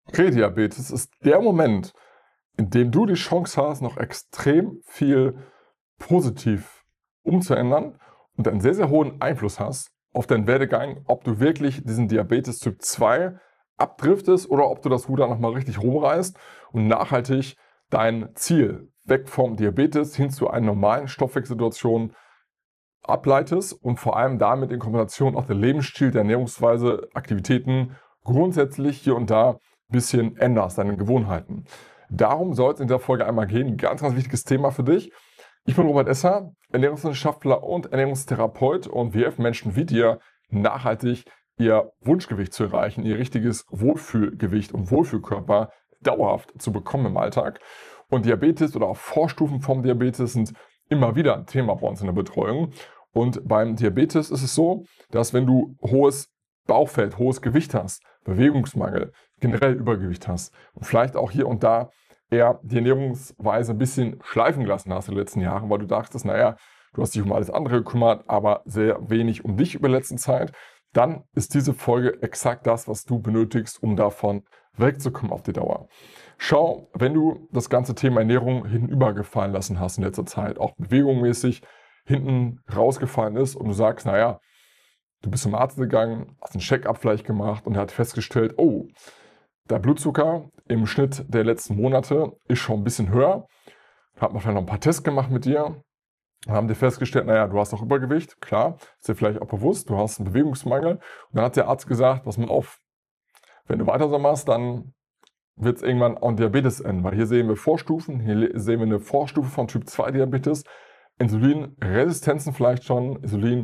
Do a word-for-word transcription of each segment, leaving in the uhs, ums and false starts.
Prädiabetes ist der Moment, in dem du die Chance hast, noch extrem viel positiv umzuändern und einen sehr, sehr hohen Einfluss hast auf deinen Werdegang, ob du wirklich diesen Diabetes Typ zwei abdriftest oder ob du das Ruder nochmal richtig rumreißt und nachhaltig dein Ziel weg vom Diabetes hin zu einer normalen Stoffwechselsituation ableitest und vor allem damit in Kombination auch der Lebensstil, der Ernährungsweise, Aktivitäten grundsätzlich hier und da ein bisschen änderst, deine Gewohnheiten. Darum soll es in der Folge einmal gehen. Ganz, ganz wichtiges Thema für dich. Ich bin Robert Esser, Ernährungswissenschaftler und Ernährungstherapeut und wir helfen Menschen wie dir nachhaltig ihr Wunschgewicht zu erreichen, ihr richtiges Wohlfühlgewicht und Wohlfühlkörper dauerhaft zu bekommen im Alltag. Und Diabetes oder auch Vorstufen vom Diabetes sind immer wieder ein Thema bei uns in der Betreuung. Und beim Diabetes ist es so, dass wenn du hohes Bauchfett, hohes Gewicht hast, Bewegungsmangel, generell Übergewicht hast und vielleicht auch hier und da eher die Ernährungsweise ein bisschen schleifen gelassen hast in den letzten Jahren, weil du dachtest, naja, du hast dich um alles andere gekümmert, aber sehr wenig um dich über die letzte Zeit, dann ist diese Folge exakt das, was du benötigst, um davon wegzukommen auf die Dauer. Schau, wenn du das ganze Thema Ernährung hinübergefallen lassen hast in letzter Zeit, auch bewegungsmäßig hinten rausgefallen ist und du sagst, naja, du bist zum Arzt gegangen, hast einen Check-up vielleicht gemacht und er hat festgestellt, oh, der Blutzucker im Schnitt der letzten Monate ist schon ein bisschen höher. Hat man vielleicht noch ein paar Tests gemacht mit dir. Haben die festgestellt, naja, du hast noch Übergewicht, klar, ist dir vielleicht auch bewusst, du hast einen Bewegungsmangel. Und dann hat der Arzt gesagt, pass mal auf, wenn du weiter so machst, dann wird es irgendwann an Diabetes enden. Weil hier sehen wir Vorstufen, hier sehen wir eine Vorstufe von Typ zwei Diabetes, Insulinresistenzen vielleicht schon,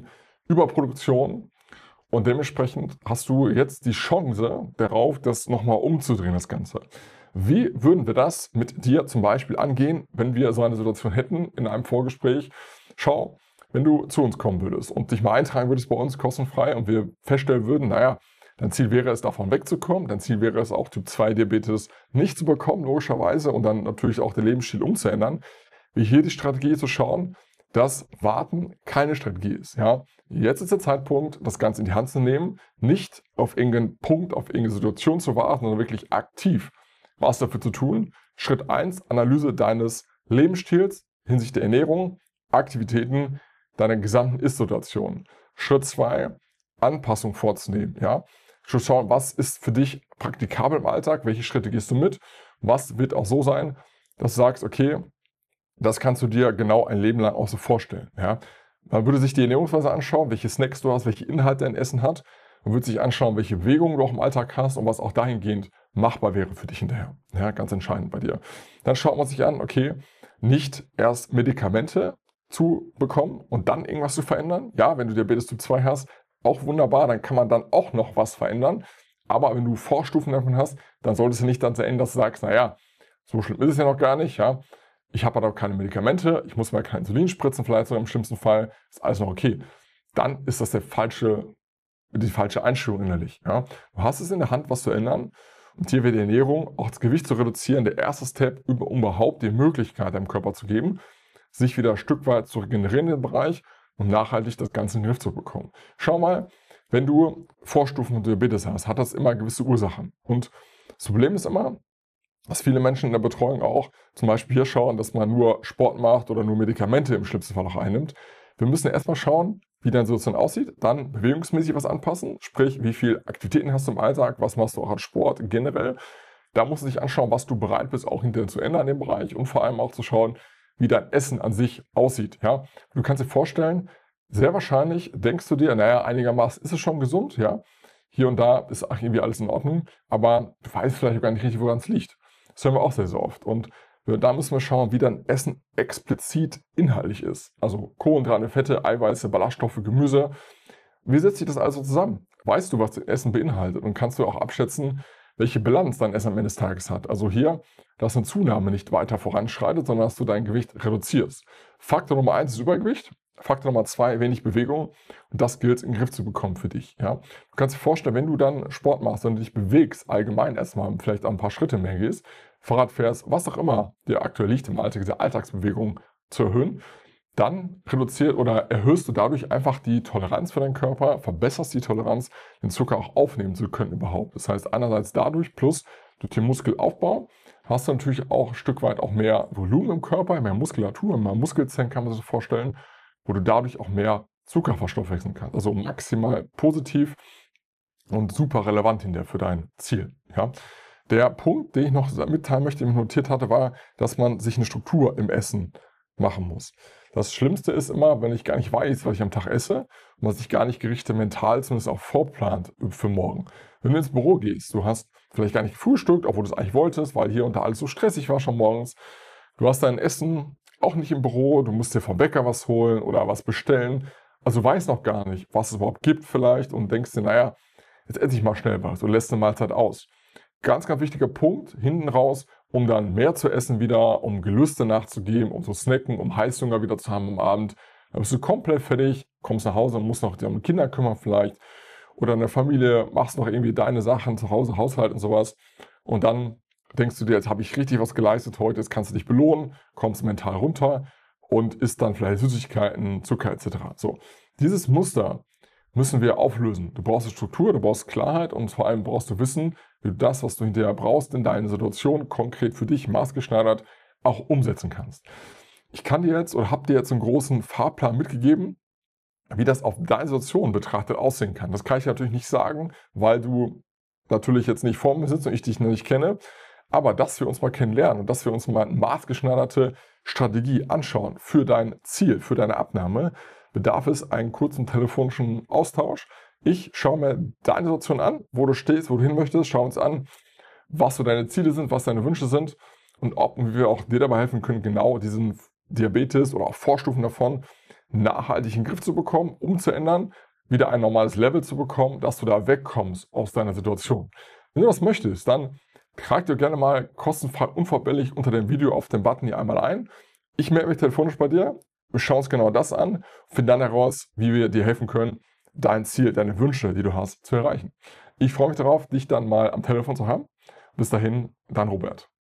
Insulinüberproduktion. Und dementsprechend hast du jetzt die Chance darauf, das nochmal umzudrehen, das Ganze. Wie würden wir das mit dir zum Beispiel angehen, wenn wir so eine Situation hätten in einem Vorgespräch? Schau, wenn du zu uns kommen würdest und dich mal eintragen würdest bei uns kostenfrei und wir feststellen würden, naja, dein Ziel wäre es, davon wegzukommen, dein Ziel wäre es auch, Typ zwei Diabetes nicht zu bekommen, logischerweise, und dann natürlich auch den Lebensstil umzuändern. Wie hier die Strategie zu schauen, dass Warten keine Strategie ist. Ja? Jetzt ist der Zeitpunkt, das Ganze in die Hand zu nehmen, nicht auf irgendeinen Punkt, auf irgendeine Situation zu warten, sondern wirklich aktiv was dafür zu tun. Schritt eins, Analyse deines Lebensstils hinsichtlich der Ernährung, Aktivitäten, deiner gesamten Ist-Situation. Schritt zwei, Anpassung vorzunehmen. Ja? Schritt schauen, was ist für dich praktikabel im Alltag, welche Schritte gehst du mit, was wird auch so sein, dass du sagst, okay, das kannst du dir genau ein Leben lang auch so vorstellen. Ja? Man würde sich die Ernährungsweise anschauen, welche Snacks du hast, welche Inhalte dein Essen hat. Man würde sich anschauen, welche Bewegungen du auch im Alltag hast und was auch dahingehend machbar wäre für dich hinterher. Ja, ganz entscheidend bei dir. Dann schaut man sich an, okay, nicht erst Medikamente zu bekommen und dann irgendwas zu verändern. Ja, wenn du Diabetes Typ zwei hast, auch wunderbar, dann kann man dann auch noch was verändern. Aber wenn du Vorstufen davon hast, dann solltest du nicht dann so enden, dass du sagst, naja, so schlimm ist es ja noch gar nicht, ja. Ich habe aber keine Medikamente, ich muss mir kein Insulin spritzen, vielleicht sogar im schlimmsten Fall, ist alles noch okay. Dann ist das der falsche, die falsche Einstellung innerlich. Ja. Du hast es in der Hand, was zu ändern. Und hier wird die Ernährung, auch das Gewicht zu reduzieren, der erste Step, um überhaupt die Möglichkeit deinem Körper zu geben, sich wieder ein Stück weit zu regenerieren in den Bereich und nachhaltig das Ganze in den Griff zu bekommen. Schau mal, wenn du Vorstufen von Diabetes hast, hat das immer gewisse Ursachen. Und das Problem ist immer, dass viele Menschen in der Betreuung auch zum Beispiel hier schauen, dass man nur Sport macht oder nur Medikamente im schlimmsten Fall auch einnimmt. Wir müssen erstmal schauen, wie deine Situation aussieht, dann bewegungsmäßig was anpassen, sprich, wie viele Aktivitäten hast du im Alltag, was machst du auch als Sport generell. Da musst du dich anschauen, was du bereit bist, auch hinterher zu ändern in dem Bereich und vor allem auch zu schauen, wie dein Essen an sich aussieht. Ja? Du kannst dir vorstellen, sehr wahrscheinlich denkst du dir, naja, einigermaßen ist es schon gesund, ja. Hier und da ist irgendwie alles in Ordnung, aber du weißt vielleicht gar nicht richtig, woran es liegt. Das hören wir auch sehr, sehr oft. Und da müssen wir schauen, wie dein Essen explizit inhaltlich ist. Also Kohlenhydrate, Fette, Eiweiße, Ballaststoffe, Gemüse. Wie setzt sich das also zusammen? Weißt du, was dein Essen beinhaltet? Und kannst du auch abschätzen, welche Bilanz dein Essen am Ende des Tages hat? Also hier, dass eine Zunahme nicht weiter voranschreitet, sondern dass du dein Gewicht reduzierst. Faktor Nummer eins ist Übergewicht. Faktor Nummer zwei, wenig Bewegung. Und das gilt in den Griff zu bekommen für dich. Ja? Du kannst dir vorstellen, wenn du dann Sport machst und dich bewegst, allgemein erstmal vielleicht ein paar Schritte mehr gehst, Fahrrad fährst, was auch immer dir aktuell liegt im Alltag, diese Alltagsbewegung zu erhöhen, dann reduziert oder erhöhst du dadurch einfach die Toleranz für deinen Körper, verbesserst die Toleranz, den Zucker auch aufnehmen zu können überhaupt. Das heißt einerseits dadurch plus durch den Muskelaufbau hast du natürlich auch ein Stück weit auch mehr Volumen im Körper, mehr Muskulatur, mehr Muskelzellen kann man sich so vorstellen, wo du dadurch auch mehr Zucker verstoffwechseln kannst. Also maximal positiv und super relevant hinterher für dein Ziel. Ja. Der Punkt, den ich noch mitteilen möchte, den ich notiert hatte, war, dass man sich eine Struktur im Essen machen muss. Das Schlimmste ist immer, wenn ich gar nicht weiß, was ich am Tag esse und man sich gar nicht Gerichte mental zumindest auch vorplant für morgen. Wenn du ins Büro gehst, du hast vielleicht gar nicht gefrühstückt, obwohl du es eigentlich wolltest, weil hier und da alles so stressig war schon morgens. Du hast dein Essen auch nicht im Büro, du musst dir vom Bäcker was holen oder was bestellen. Also du weißt noch gar nicht, was es überhaupt gibt vielleicht und denkst dir, naja, jetzt esse ich mal schnell was und lässt eine Mahlzeit aus. Ganz, ganz wichtiger Punkt, hinten raus, um dann mehr zu essen wieder, um Gelüste nachzugeben, um zu snacken, um Heißhunger wieder zu haben am Abend. Dann bist du komplett fertig, kommst nach Hause und musst noch dich um die Kinder kümmern vielleicht. Oder in der Familie machst noch irgendwie deine Sachen zu Hause, Haushalt und sowas. Und dann denkst du dir, jetzt habe ich richtig was geleistet heute, jetzt kannst du dich belohnen, kommst mental runter und isst dann vielleicht Süßigkeiten, Zucker et cetera. So, dieses Muster müssen wir auflösen. Du brauchst eine Struktur, du brauchst Klarheit und vor allem brauchst du Wissen, wie du das, was du hinterher brauchst, in deine Situation konkret für dich maßgeschneidert auch umsetzen kannst. Ich kann dir jetzt oder habe dir jetzt einen großen Fahrplan mitgegeben, wie das auf deine Situation betrachtet aussehen kann. Das kann ich natürlich nicht sagen, weil du natürlich jetzt nicht vor mir sitzt und ich dich noch nicht kenne. Aber dass wir uns mal kennenlernen und dass wir uns mal eine maßgeschneiderte Strategie anschauen für dein Ziel, für deine Abnahme, bedarf es einen kurzen telefonischen Austausch. Ich schaue mir deine Situation an, wo du stehst, wo du hin möchtest. Schau uns an, was so deine Ziele sind, was deine Wünsche sind und ob wir auch dir dabei helfen können, genau diesen Diabetes oder auch Vorstufen davon nachhaltig in den Griff zu bekommen, umzuändern, wieder ein normales Level zu bekommen, dass du da wegkommst aus deiner Situation. Wenn du das möchtest, dann trag dir gerne mal kostenfrei unverbindlich unter dem Video auf den Button hier einmal ein. Ich melde mich telefonisch bei dir, wir schauen uns genau das an, finden dann heraus, wie wir dir helfen können, dein Ziel, deine Wünsche, die du hast, zu erreichen. Ich freue mich darauf, dich dann mal am Telefon zu haben. Bis dahin, dein Robert.